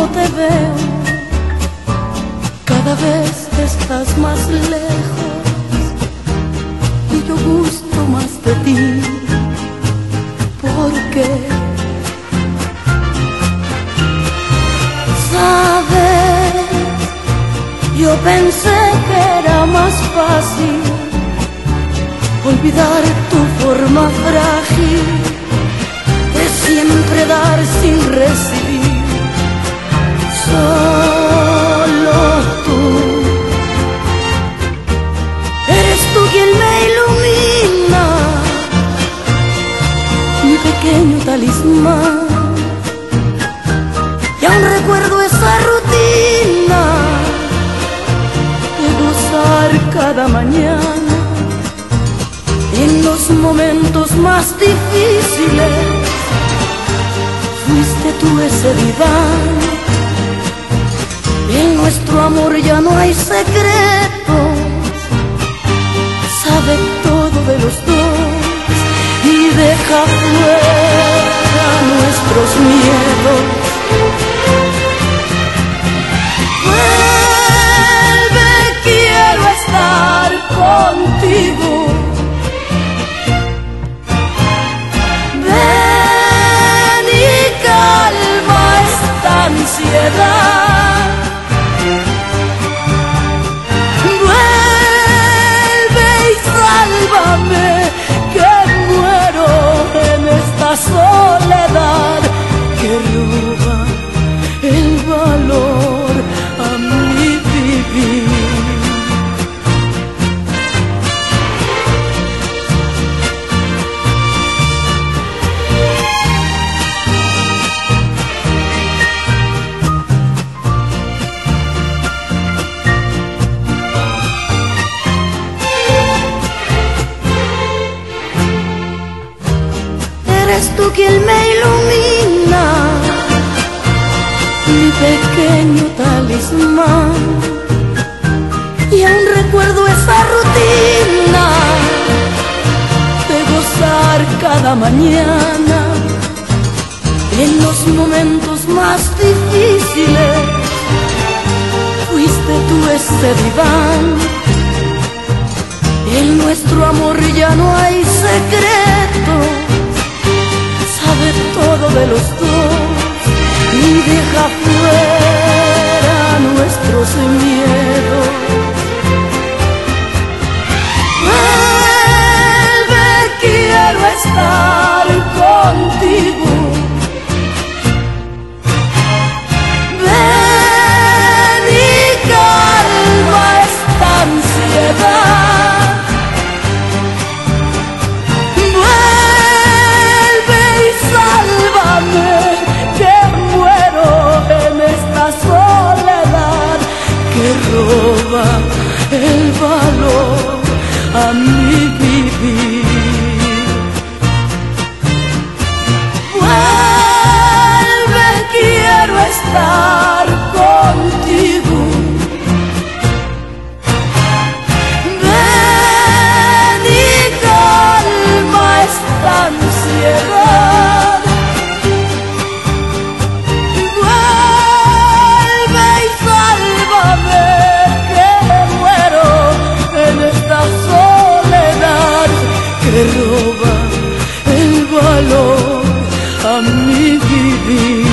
te veo, cada vez estás más lejos y yo gusto más de ti. ¿Por qué? ¿Sabes? Yo pensé que era más fácil olvidar tu forma frágil de siempre dar sin recibir. Solo tú eres tú quien me ilumina, mi pequeño talismán. Y aún recuerdo esa rutina de gozar cada mañana en los momentos más difíciles. Fuiste tú ese diván. En nuestro amor ya no hay secretos, sabe todo de los dos y deja fuera nuestros miedos. Vuelve, quiero estar contigo. Ven y calma esta ansiedad. Vuelve y sálvame, que muero en esta soledad que roba el valor a mi vivir. Eres tú quien me ilumina, mi pequeño talismán. Y aún recuerdo esa rutina de gozar cada mañana en los momentos más difíciles. Fuiste tú ese diván. En nuestro amor ya no hay secretos, sabe todo de los dos y deja fuera nuestros miedos. Vuelve, quiero estar contigo. Ven y calma esta ansiedad. Roba el valor a mi vivir. Vuelve, quiero estar contigo. Ven y calma esta ansiedad. Que roba el valor a mi vivir.